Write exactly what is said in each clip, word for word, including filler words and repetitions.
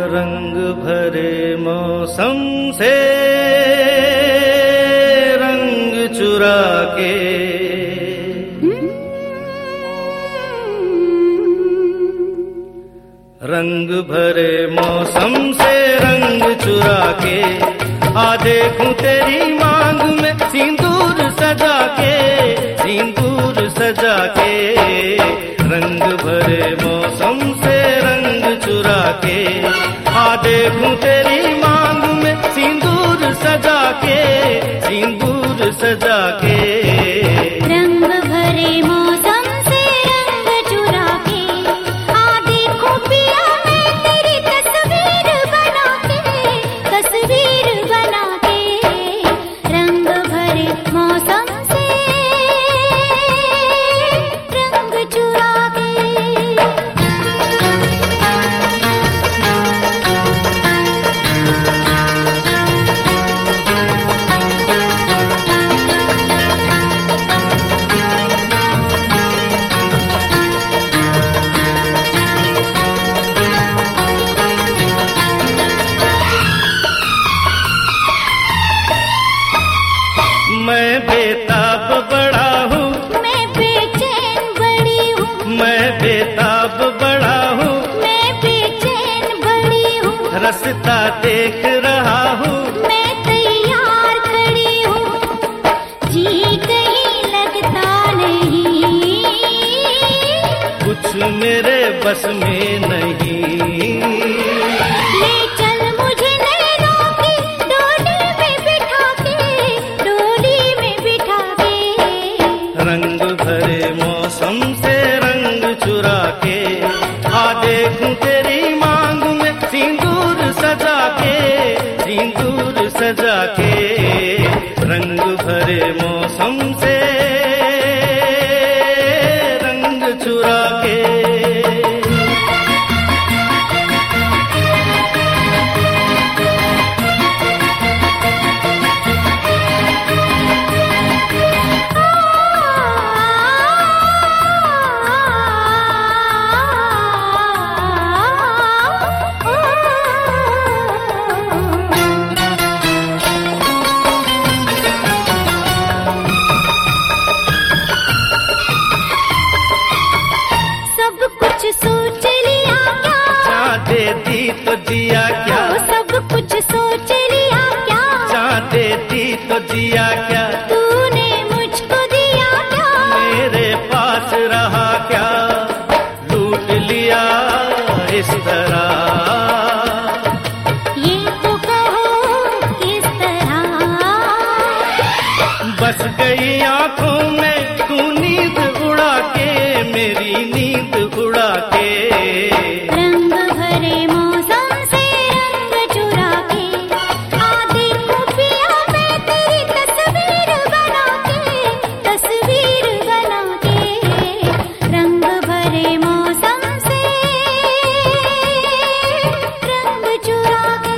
रंग भरे मौसम से रंग चुरा के, रंग भरे मौसम से रंग चुरा के, आ देखूं तेरी मांग में सिंदूर सजा के, सिंदूर सजा के। रंग भरे मौसम से रंग चुरा के, आ देखूं तेरी मांग में सिंदूर सजा के, सिंदूर सजा के। रंग भरे मौसम से रंग चुरा के, आ देखो पिया मैं तेरी तस्वीर बना के, तस्वीर बना के। रंग भरे मौसम से रंग चुरा के। मैं बेताब बड़ा हूँ, मैं बेचैन बड़ी हूँ, मैं बेताब बड़ा हूँ, मैं बेचैन बड़ी हूँ। रास्ता देख रहा हूँ, मैं तैयार खड़ी हूँ, जी कहीं लगता नहीं, कुछ मेरे बस में नहीं। ले चल मुझे नैनों की डोली में बिठा के, डोली में बिठा के। रंग भरे मौसम से रंग चुरा के, आ देखूं तेरी मांग में सिंदूर सजा के, सिंदूर सजा के। रंग भरे मौसम से रंग चुरा के। सब कुछ सोच लिया क्या, चाह देती तो जिया क्या, ओ सब कुछ सोच लिया क्या, चाह देती तो जिया क्या। तूने मुझको दिया क्या, मेरे पास रहा क्या, लूट लिया इस तरह। ये तो कहो किस तरह। बस गई आंखों में तू नींद उड़ा के, मेरी नींद उड़ा के। रंग भरे मौसम से रंग चुरा के, आ देखो पिया मैं तेरी तस्वीर बना के, तस्वीर बना के। रंग भरे मौसम से रंग चुरा के।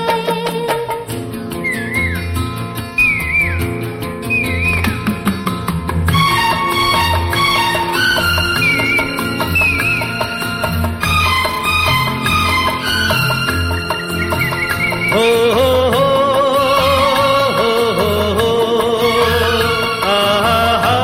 हो हो हो हो हो हो, आहा हा।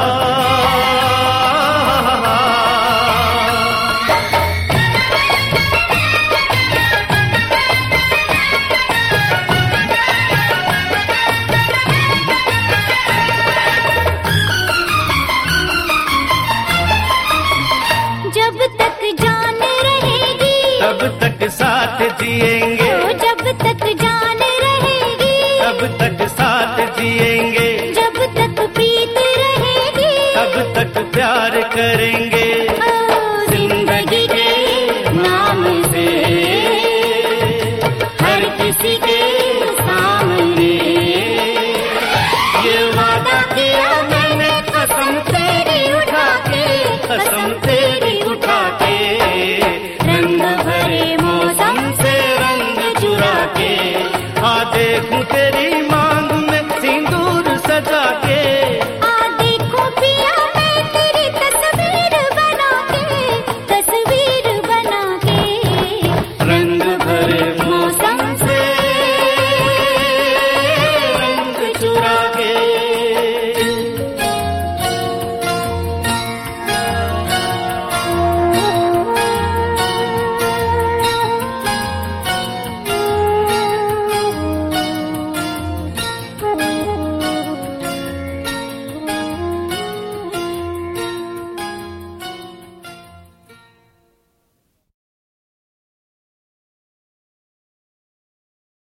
जब तक जान रहेगी, तब तक साथ जिएंगे, ओ जब तक जान रहेगी, तब तक साथ जिएंगे, जब तक प्रीत रहेगी, तब तक प्यार करेंगे।